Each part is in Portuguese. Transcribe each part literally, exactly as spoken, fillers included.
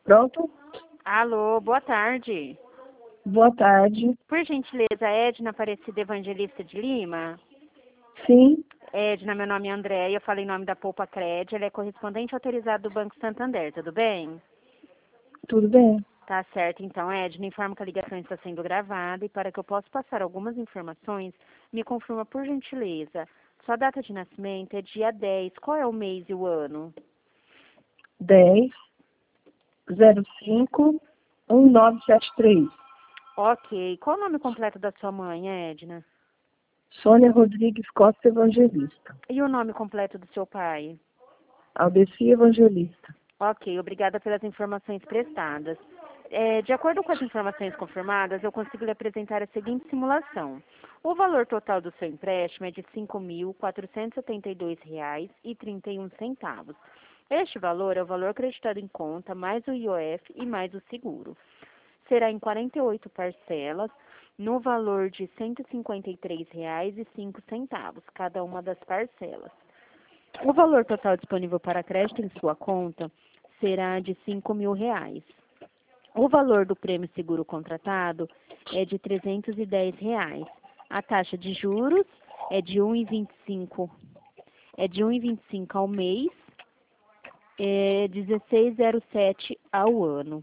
Pronto? Alô, boa tarde. Boa tarde. Por gentileza, Edna Aparecida Evangelista de Lima? Sim, Edna, meu nome é André, eu falo em nome da Poupa Cred, ela é correspondente autorizada do Banco Santander, tudo bem? tudo bem. Tá certo, então, Edna, informo que a ligação está sendo gravada e para que eu possa passar algumas informações, me confirma por gentileza. Sua data de nascimento é dia dez, qual é o mês e o ano? dez zero cinco um nove sete três. Ok, qual o nome completo da sua mãe, Edna? Sônia Rodrigues Costa Evangelista. E o nome completo do seu pai? Aldeci Evangelista. Ok, obrigada pelas informações prestadas. É, de acordo com as informações confirmadas, eu consigo lhe apresentar a seguinte simulação. O valor total do seu empréstimo é de cinco mil quatrocentos e setenta e dois reais e trinta e um centavos. Este valor é o valor acreditado em conta, mais o I O F e mais o seguro. Será em quarenta e oito parcelas, no valor de cento e cinquenta e três reais e cinco centavos, cada uma das parcelas. O valor total disponível para crédito em sua conta será de cinco mil reais. O valor do prêmio seguro contratado é de trezentos e dez reais. A taxa de juros é de um vírgula vinte e cinco, é de um vírgula vinte e cinco ao mês, é dezesseis vírgula zero sete ao ano.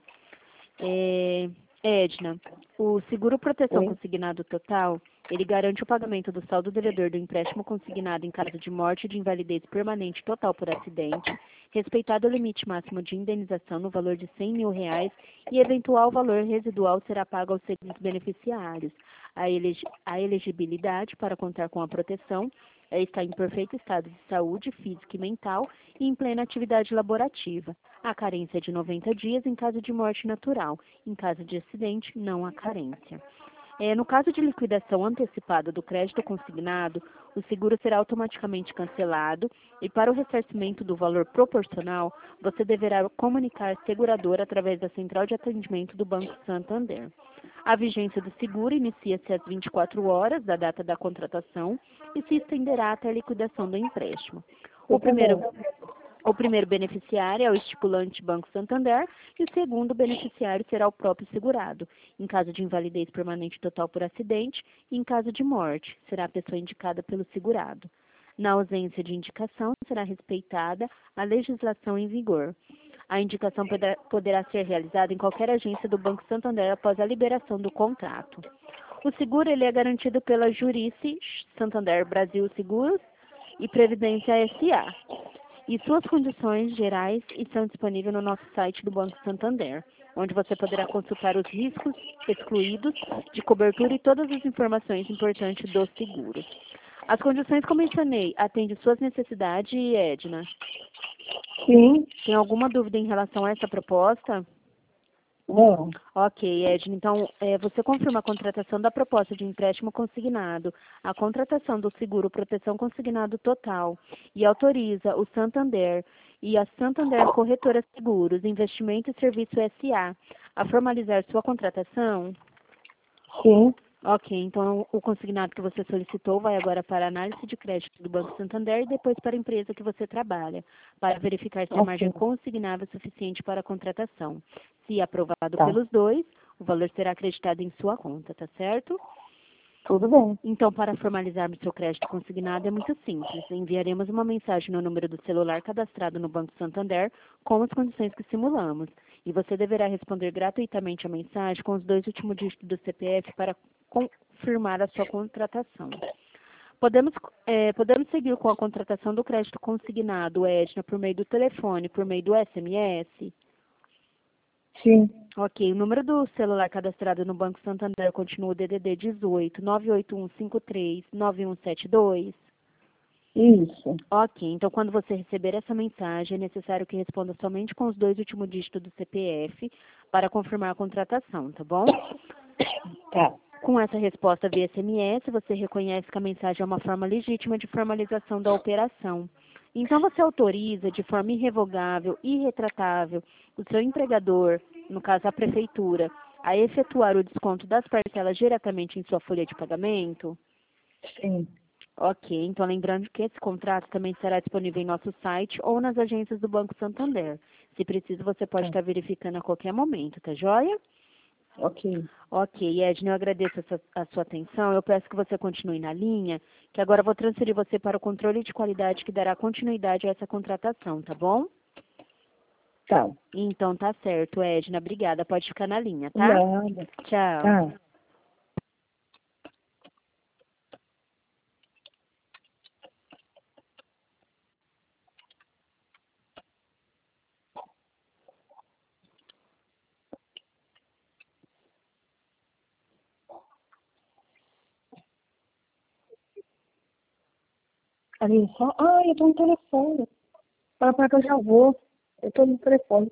É, Edna, o seguro proteção Sim. consignado total, ele garante o pagamento do saldo devedor do empréstimo consignado em caso de morte ou de invalidez permanente total por acidente, respeitado o limite máximo de indenização no valor de cem mil reais e eventual valor residual será pago aos seguintes beneficiários. A, elegi a elegibilidade para contar com a proteção é estar em perfeito estado de saúde física e mental e em plena atividade laborativa. A carência é de noventa dias em caso de morte natural. Em caso de acidente, não há carência. É, no caso de liquidação antecipada do crédito consignado, o seguro será automaticamente cancelado e para o ressarcimento do valor proporcional, você deverá comunicar a seguradora através da central de atendimento do Banco Santander. A vigência do seguro inicia-se às vinte e quatro horas da data da contratação e se estenderá até a liquidação do empréstimo. O primeiro, o primeiro beneficiário é o estipulante Banco Santander e o segundo beneficiário será o próprio segurado. Em caso de invalidez permanente total por acidente e em caso de morte, será a pessoa indicada pelo segurado. Na ausência de indicação, será respeitada a legislação em vigor. A indicação poderá, poderá ser realizada em qualquer agência do Banco Santander após a liberação do contrato. O seguro ele é garantido pela Jurice Santander Brasil Seguros e Previdência S A E suas condições gerais estão disponíveis no nosso site do Banco Santander, onde você poderá consultar os riscos excluídos de cobertura e todas as informações importantes do seguro. As condições que eu mencionei atendem suas necessidades, Edna? Sim. Tem alguma dúvida em relação a essa proposta? Não. Ok, Edna. Então, é, você confirma a contratação da proposta de empréstimo consignado, a contratação do seguro proteção consignado total e autoriza o Santander e a Santander Corretora Seguros, Investimento e Serviço S A a formalizar sua contratação? Sim. Ok, então o consignado que você solicitou vai agora para a análise de crédito do Banco Santander e depois para a empresa que você trabalha, para verificar se a Ok. margem consignável é suficiente para a contratação. Se aprovado Tá. pelos dois, o valor será acreditado em sua conta, tá certo? Tudo bem. Então, para formalizarmos seu crédito consignado é muito simples. Enviaremos uma mensagem no número do celular cadastrado no Banco Santander com as condições que simulamos. E você deverá responder gratuitamente a mensagem com os dois últimos dígitos do C P F para confirmar a sua contratação. Podemos, é, podemos seguir com a contratação do crédito consignado, Edna, por meio do telefone, por meio do S M S? Sim. Ok, o número do celular cadastrado no Banco Santander continua o D D D dezoito, nove oito um cinco três, nove um sete dois? Isso. Ok, então quando você receber essa mensagem, é necessário que responda somente com os dois últimos dígitos do C P F para confirmar a contratação, tá bom? Tá. Com essa resposta via S M S, você reconhece que a mensagem é uma forma legítima de formalização da operação. Então, você autoriza de forma irrevogável e irretratável o seu empregador, no caso a prefeitura, a efetuar o desconto das parcelas diretamente em sua folha de pagamento? Sim. Ok, então lembrando que esse contrato também será disponível em nosso site ou nas agências do Banco Santander. Se preciso, você pode Tá. estar verificando a qualquer momento, tá joia? Ok. Ok, Edna, eu agradeço a sua, a sua atenção. Eu peço que você continue na linha, que agora eu vou transferir você para o controle de qualidade que dará continuidade a essa contratação, tá bom? Tá. Então tá certo, Edna. Obrigada. Pode ficar na linha, tá? Nada. Tchau. Tá. Ali, só... Ah, eu tô no telefone. Fala pra que eu já vou. Eu tô no telefone.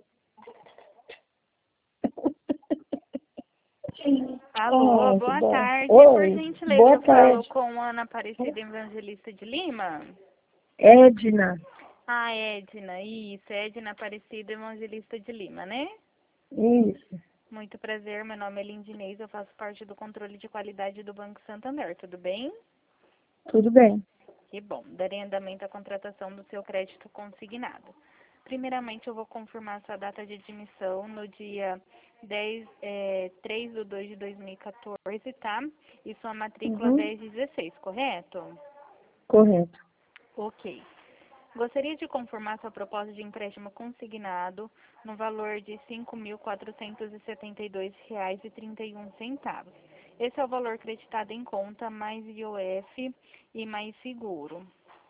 Alô, Ai, que boa bom. tarde. Por Oi, gentileza, boa eu falo tarde. com Ana Aparecida Evangelista de Lima? Edna. Ah, Edna, isso, Edna Aparecida Evangelista de Lima, né? Isso. Muito prazer, meu nome é Lindinês, eu faço parte do controle de qualidade do Banco Santander, tudo bem? Tudo bem. Que bom, darei andamento à contratação do seu crédito consignado. Primeiramente, eu vou confirmar sua data de admissão no dia dez, é, três de dois de dois mil e quatorze, tá? E sua matrícula Uhum. dez dezesseis, correto? Correto. Ok. Gostaria de confirmar sua proposta de empréstimo consignado no valor de cinco mil quatrocentos e setenta e dois reais e trinta e um centavos. Esse é o valor creditado em conta, mais I O F e mais seguro.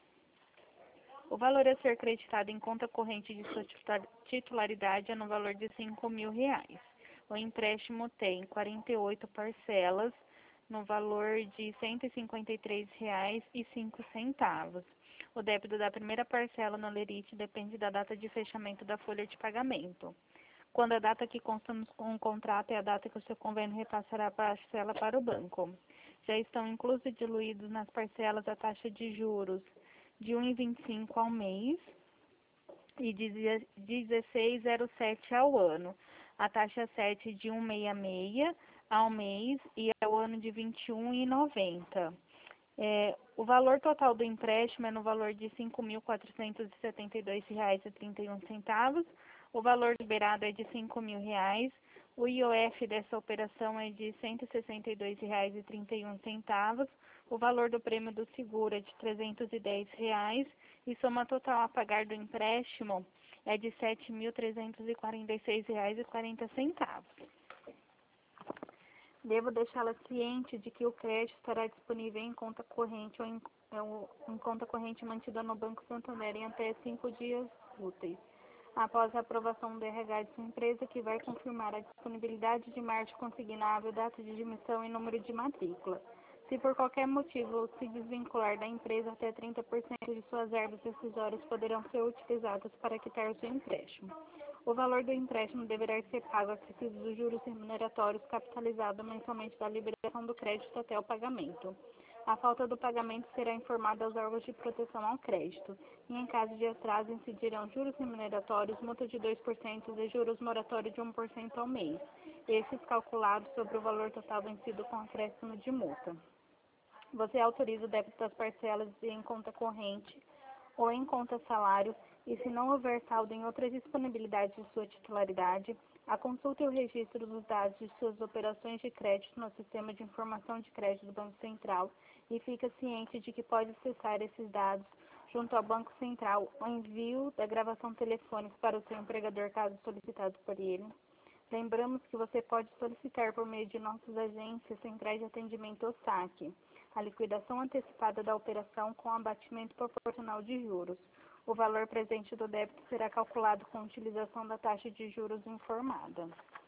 O valor a ser creditado em conta corrente de sua titularidade é no valor de cinco mil reais. O empréstimo tem quarenta e oito parcelas no valor de cento e cinquenta e três reais e cinco centavos. O débito da primeira parcela no lerite depende da data de fechamento da folha de pagamento. Quando a data que consta no contrato é a data que o seu convênio repassará a parcela para o banco. Já estão inclusos e diluídos nas parcelas a taxa de juros de um vírgula vinte e cinco ao mês e de dezesseis vírgula zero sete ao ano. A taxa sete de cento e sessenta e seis ao mês e ao ano de vinte e um vírgula noventa. É, o valor total do empréstimo é no valor de cinco mil quatrocentos e setenta e dois reais e trinta e um centavos. O valor liberado é de cinco mil reais. O I O F dessa operação é de cento e sessenta e dois reais e trinta e um centavos. O valor do prêmio do seguro é de trezentos e dez reais. E soma total a pagar do empréstimo é de sete mil trezentos e quarenta e seis reais e quarenta centavos. Devo deixá-la ciente de que o crédito estará disponível em conta corrente ou em, ou em conta corrente mantida no Banco Santander em até cinco dias úteis, após a aprovação do R H de sua empresa, que vai confirmar a disponibilidade de margem consignável, data de admissão e número de matrícula. Se por qualquer motivo se desvincular da empresa, até trinta por cento de suas verbas rescisórias poderão ser utilizadas para quitar o seu empréstimo. O valor do empréstimo deverá ser pago acrescido dos juros remuneratórios capitalizados mensalmente da liberação do crédito até o pagamento. A falta do pagamento será informada aos órgãos de proteção ao crédito, e em caso de atraso incidirão juros remuneratórios, multa de dois por cento e juros moratórios de um por cento ao mês, estes calculados sobre o valor total vencido com acréscimo de multa. Você autoriza o débito das parcelas em conta corrente ou em conta salário, e se não houver saldo em outra disponibilidade de sua titularidade, a consulta e o registro dos dados de suas operações de crédito no Sistema de Informação de Crédito do Banco Central, e fica ciente de que pode acessar esses dados junto ao Banco Central o envio da gravação telefônica para o seu empregador, caso solicitado por ele. Lembramos que você pode solicitar por meio de nossas agências centrais de atendimento ou saque a liquidação antecipada da operação com abatimento proporcional de juros. O valor presente do débito será calculado com utilização da taxa de juros informada.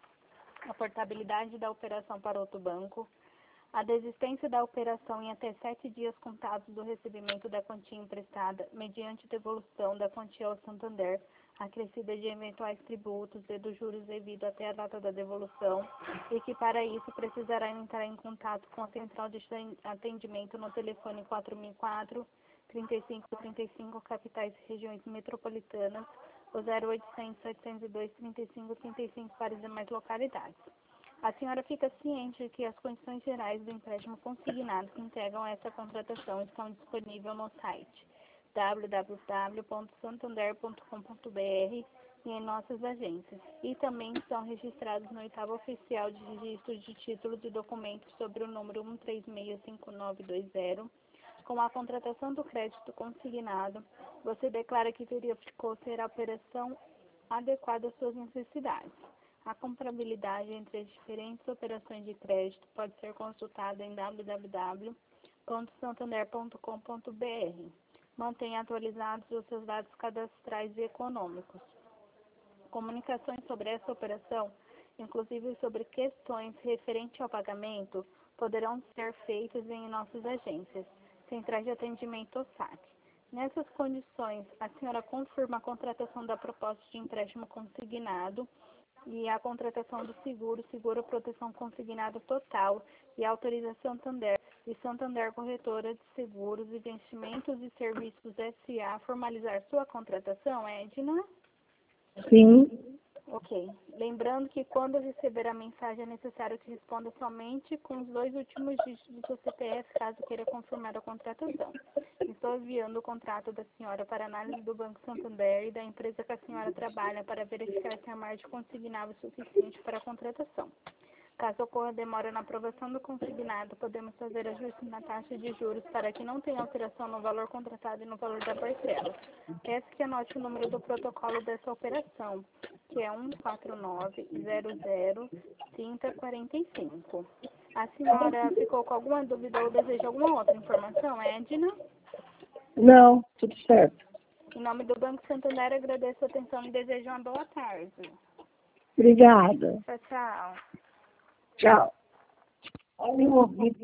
A portabilidade da operação para outro banco. A desistência da operação em até sete dias contados do recebimento da quantia emprestada, mediante devolução da quantia ao Santander, acrescida de eventuais tributos e dos juros devido até a data da devolução, e que para isso precisará entrar em contato com a central de atendimento no telefone quatro mil e quatro, trinta e cinco trinta e cinco, capitais e regiões metropolitanas, o zero oitocentos, setecentos e dois, trinta e cinco trinta e cinco para as demais localidades. A senhora fica ciente de que as condições gerais do empréstimo consignado que integram essa contratação estão disponíveis no site w w w ponto santander ponto com ponto b r e em nossas agências, e também estão registrados no oitavo oficial de registro de títulos e documentos sobre o número um três seis cinco nove dois zero. Com a contratação do crédito consignado, você declara que verificou ser a operação adequada às suas necessidades. A comparabilidade entre as diferentes operações de crédito pode ser consultada em w w w ponto santander ponto com ponto b r. Mantenha atualizados os seus dados cadastrais e econômicos. Comunicações sobre essa operação, inclusive sobre questões referentes ao pagamento, poderão ser feitas em nossas agências, centrais de atendimento ou S A C. Nessas condições, a senhora confirma a contratação da proposta de empréstimo consignado e a contratação do seguro, seguro proteção consignado total e autorização Santander e Santander Corretora de Seguros, Investimentos e Serviços S A formalizar sua contratação, Edna? Sim. Ok. Lembrando que quando receber a mensagem é necessário que responda somente com os dois últimos dígitos do seu C P F, caso queira confirmar a contratação. Estou enviando o contrato da senhora para análise do Banco Santander e da empresa que a senhora trabalha para verificar se a margem consignável é suficiente para a contratação. Caso ocorra demora na aprovação do consignado, podemos fazer ajuste na taxa de juros para que não tenha alteração no valor contratado e no valor da parcela. Peço que anote o número do protocolo dessa operação, que é um quatro nove zero zero três zero quatro cinco. A senhora ficou com alguma dúvida ou deseja alguma outra informação, Edna? Não, tudo certo. Em nome do Banco Santander, agradeço a atenção e desejo uma boa tarde. Obrigada. Tchau, tchau. Tchau. Olha o ouvido.